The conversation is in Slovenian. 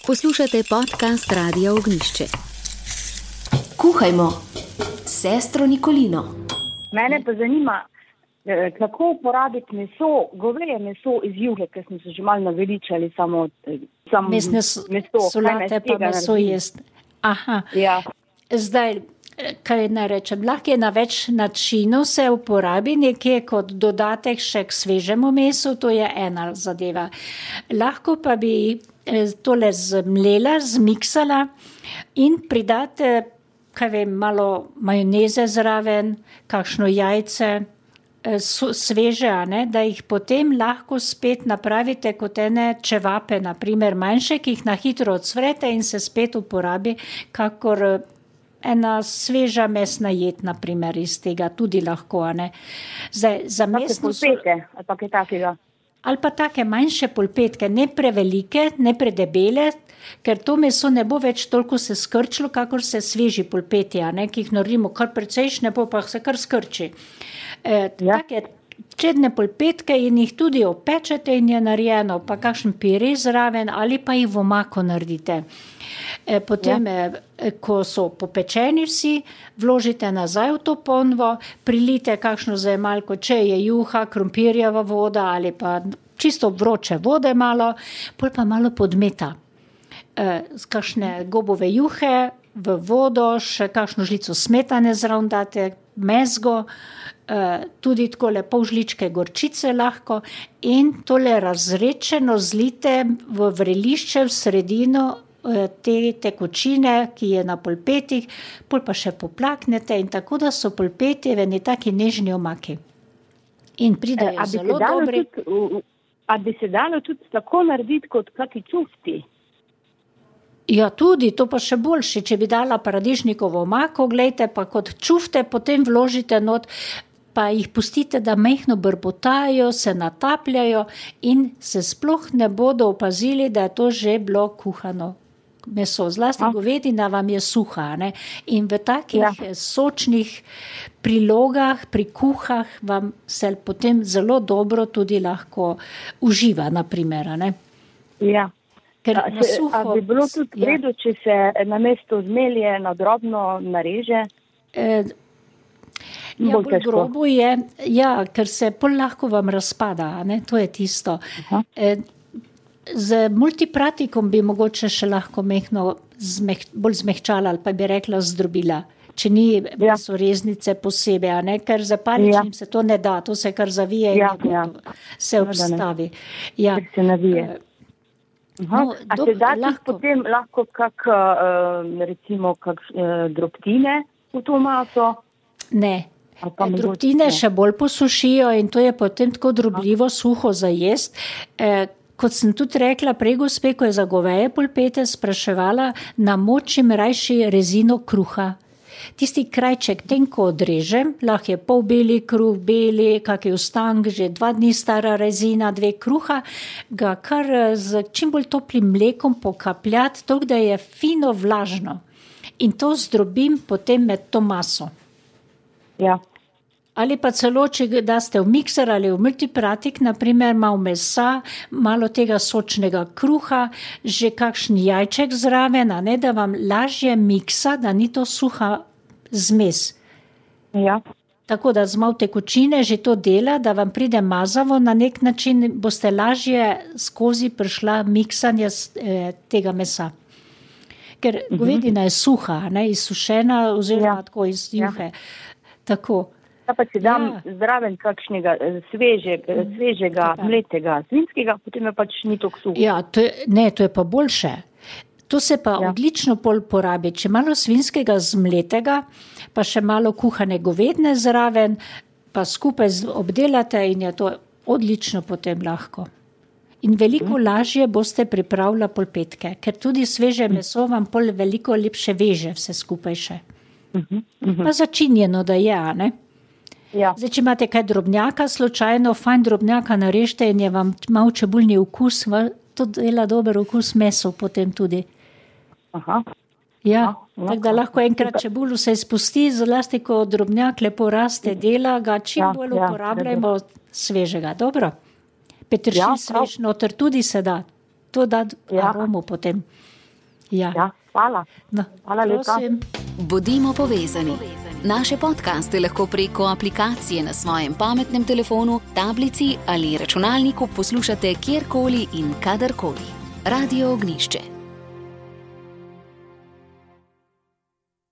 Poslušate podcast Radia Ognjišče. Kuhajmo s sestro Nikolino. Mene pa zanima, kako uporabiti meso, goveje meso iz juhe, ker smo se že malo naveličali samo meso. Solate pa meso jest. Aha. Ja. Zdaj, kaj naj rečem, lahko je na več načinov se uporabi, nekje kot dodatek še k svežemu mesu, to je ena zadeva. Lahko pa bi tole zmlela, zmiksala in pridate, kaj vem, malo majoneze zraven, kakšno jajce, sveže, da jih potem lahko spet napravite kot ene čevape, naprimer manjše, ki jih na hitro odsvrete in se spet uporabi, kakor ena sveža mesna jed, naprimer, iz tega tudi lahko, Zdaj, za mesno polpete, ali pa kaj takega? Ali pa take manjše polpetke, ne prevelike, ne predebele, ker to meso ne bo več toliko se skrčilo, kakor se sveži polpeti, ki jih naredimo kar precejšnje, pa se kar skrči. Take čedne polpetke in jih tudi opečete in je narejeno, pa kakšen pire zraven ali pa jih v omako naredite. Potem, ko so popečeni vsi, vložite nazaj v to ponvo, prilite kakšno zajemalko, če je juha, krompirjeva voda ali pa čisto vroče vode malo, pol pa malo podmeta. Z kakšne gobove juhe v vodo, še kakšno žlico smetane zraven date, mezgo, tudi takole pol žličke gorčice lahko in tole razrečeno zlite v vrelišče v sredino te tekočine, ki je na polpetih, pol pa še poplaknete in tako, da so polpeti v eni taki nežni omaki. In pridejo zelo dobri. A bi se dalo tudi tako narediti kot kaki čufti? Ja, tudi, to pa še boljše, če bi dala paradižnikovo omako, glejte, pa kot čufte, potem vložite not, pa jih pustite, da mehno brbotajo, se natapljajo in se sploh ne bodo opazili, da je to že bilo kuhano meso. Zlasti govedina vam je suha, in v takih sočnih prilogah, pri kuhah vam se potem zelo dobro tudi lahko uživa, naprimer, Ja. Ker na suho, a bi bilo tudi vredo, če se namesto zmelje na drobno nareže? Bolj grobo je, ker se pol lahko vam razpada, to je tisto. Z multipratikom bi mogoče še lahko mehno bolj zmehčala ali pa bi rekla zdrobila, če ni mesoreznice posebej, ker za paličnim se to ne da, to se kar zavije in se obstavi. Ker se navije. A se da potem lahko recimo drobtine v to maso? Ne. Drobtine še bolj posušijo in to je potem tako drobljivo, suho za jest. Kot sem tudi rekla prej gospe, ko je za goveje polpete spraševala, namočim rajši rezino kruha. Tisti krajček tenko odrežem, lahko je pol beli kruh, beli, kak je ostank, že 2 dni stara rezina, 2 kruha, ga kar z čim bolj toplim mlekom pokapljati, toliko da je fino vlažno. In to zdrobim potem med to maso. Ja. Ali pa celo, če daste v mikser ali v multipratik, naprimer malo mesa, malo tega sočnega kruha, že kakšen jajček zraven, da vam lažje miksa, da ni to suha zmes. Ja. Tako da z malo tekočine že to dela, da vam pride mazavo, na nek način boste lažje skozi prišla miksanje tega mesa. Ker govedina je suha, izsušena oziroma tako iz juhe. Tako. Pa če dam zraven kakšnega svežega, mletega, svinjskega, potem je pač ni toliko suho. Ja, to je pa boljše. To se pa odlično pol porabi. Če malo svinjskega zmletega, pa še malo kuhane govedine zraven, pa skupaj obdelate in je to odlično potem lahko. In veliko lažje boste pripravila polpetke, ker tudi sveže meso vam pol veliko lepše veže vse skupaj še. Pa začinjeno, da je, Ja. Zdaj, če imate kaj drobnjaka, slučajno, fajn drobnjaka narežite in je vam malo čebulni okus, to dela dober okus meso potem tudi. Ja, tako da lahko enkrat čebulu se izpusti, zlasti ko drobnjak lepo raste, dela ga, čim bolj uporabljamo svežega, dobro. Peteršilj svež noter tudi se da, to da aromu potem. Ja, hvala. No, Hvala lepa. prosim. Bodimo povezani. Naše podcaste lahko preko aplikacije na svojem pametnem telefonu, tablici ali računalniku poslušate kjerkoli in kadarkoli. Radio Ognjišče.